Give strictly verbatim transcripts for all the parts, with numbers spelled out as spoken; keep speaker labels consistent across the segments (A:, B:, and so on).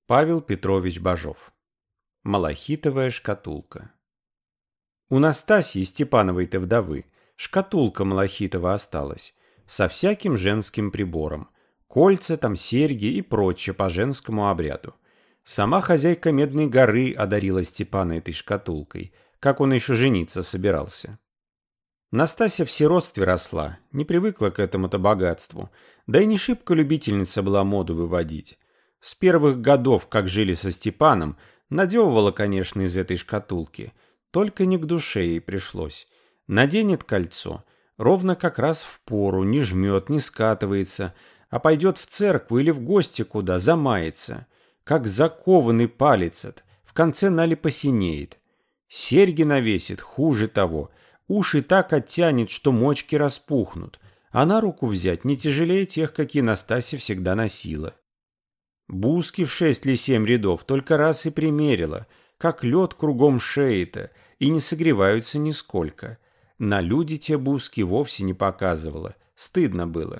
A: Павел Петрович Бажов. Малахитовая шкатулка. У Настасьи Степановой-то вдовы шкатулка малахитова осталась, со всяким женским прибором, кольца там, серьги и прочее по женскому обряду. Сама хозяйка Медной горы одарила Степана этой шкатулкой, как он еще жениться собирался. Настасья в сиротстве росла, не привыкла к этому-то богатству, да и не шибко любительница была моду выводить. С первых годов, как жили со Степаном, надевывала, конечно, из этой шкатулки, только не к душе ей пришлось. Наденет кольцо, ровно как раз в пору, не жмет, не скатывается, а пойдет в церкву или в гости куда, замается, как закованный палец, в конце нали посинеет. Серьги навесит, хуже того, уши так оттянет, что мочки распухнут, а на руку взять не тяжелее тех, какие Настасья всегда носила. Буски в шесть или семь рядов только раз и примерила, как лед кругом шеи-то, и не согреваются нисколько. На люди те буски вовсе не показывала, стыдно было.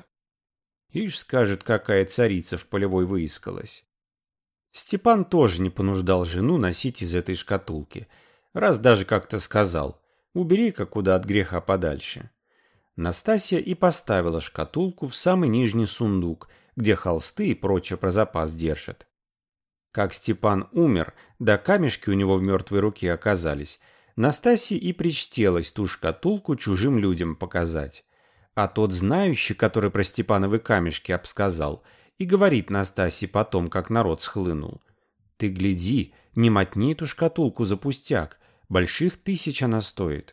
A: Ишь, скажет, какая царица в полевой выискалась. Степан тоже не понуждал жену носить из этой шкатулки, раз даже как-то сказал: «Убери-ка куда от греха подальше». Настасья и поставила шкатулку в самый нижний сундук, где холсты и прочее про запас держат. Как Степан умер, да камешки у него в мертвой руке оказались, Настасье и причтелось ту шкатулку чужим людям показать. А тот знающий, который про Степановы камешки обсказал, и говорит Настасье потом, как народ схлынул: «Ты гляди, не мотни эту шкатулку за пустяк, больших тысяч она стоит».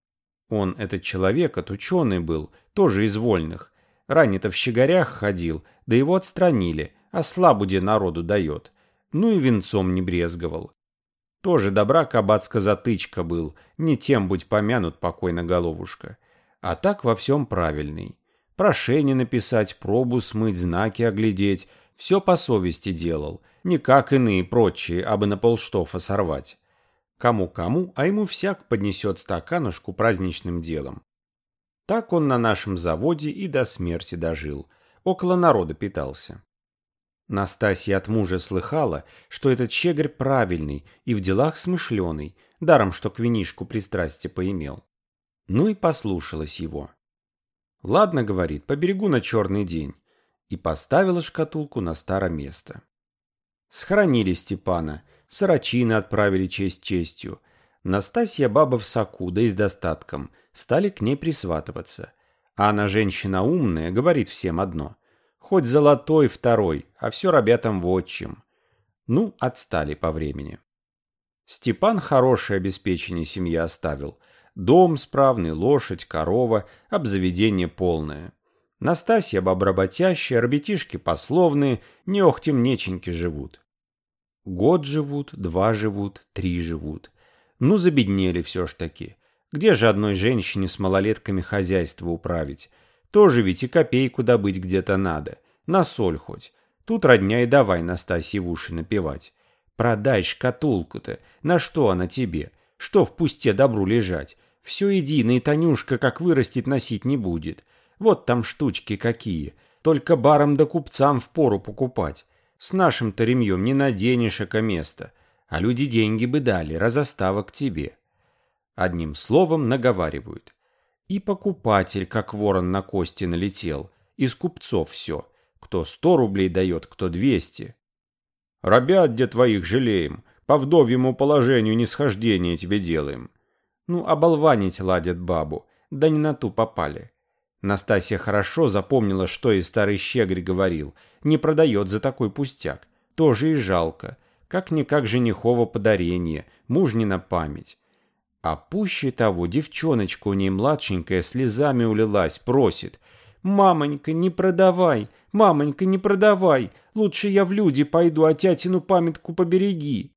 A: Он, этот человек, от ученый был, тоже из вольных. Ранее-то в щеголях ходил, да его отстранили, а слабуде народу дает. Ну и венцом не брезговал. Тоже добра кабацка затычка был, не тем будь помянут покойно головушка. А так во всем правильный. Прошение написать, пробу смыть, знаки оглядеть, все по совести делал, не как иные прочие, абы на полштофа сорвать. Кому-кому, а ему всяк поднесет стаканушку праздничным делом. Так он на нашем заводе и до смерти дожил, около народа питался. Настасья от мужа слыхала, что этот щеголь правильный и в делах смышленый, даром что к винишку пристрастие поимел. Ну и послушалась его. «Ладно, — говорит, — поберегу на черный день», и поставила шкатулку на старое место. Схоронили Степана, сорочины отправили честь честью. Настасья баба в соку, да и с достатком, стали к ней присватываться. А она женщина умная, говорит всем одно: хоть золотой второй, а все ребятам вотчим. Ну, отстали по времени. Степан хорошее обеспечение семьи оставил. Дом справный, лошадь, корова, обзаведение полное. Настасья баба работящая, ребятишки пословные, не охтем неченьки живут. Год живут, два живут, три живут. Ну, забеднели все ж таки. Где же одной женщине с малолетками хозяйство управить? Тоже ведь и копейку добыть где-то надо. На соль хоть. Тут родня и давай Настасье в уши напевать. Продай шкатулку-то. На что она тебе? Что в пусте добру лежать? Все едино, и Танюшка, как вырастет, носить не будет. Вот там штучки какие. Только барам да купцам впору покупать. С нашим-то ремьем не наденешь эко место. А люди деньги бы дали, разоставок тебе. Одним словом наговаривают. И покупатель, как ворон на кости, налетел. Из купцов все. Кто сто рублей дает, кто двести. Ребят где твоих жалеем. По вдовьему положению нисхождение тебе делаем. Ну, оболванить ладят бабу. Да не на ту попали. Настасья хорошо запомнила, что и старый щеголь говорил. Не продает за такой пустяк. Тоже и жалко. Как-никак женихово подарение. Мужнина память. А пуще того, девчоночка у ней младшенькая слезами улилась, просит: «Мамонька, не продавай! Мамонька, не продавай! Лучше я в люди пойду, а тятину памятку побереги!»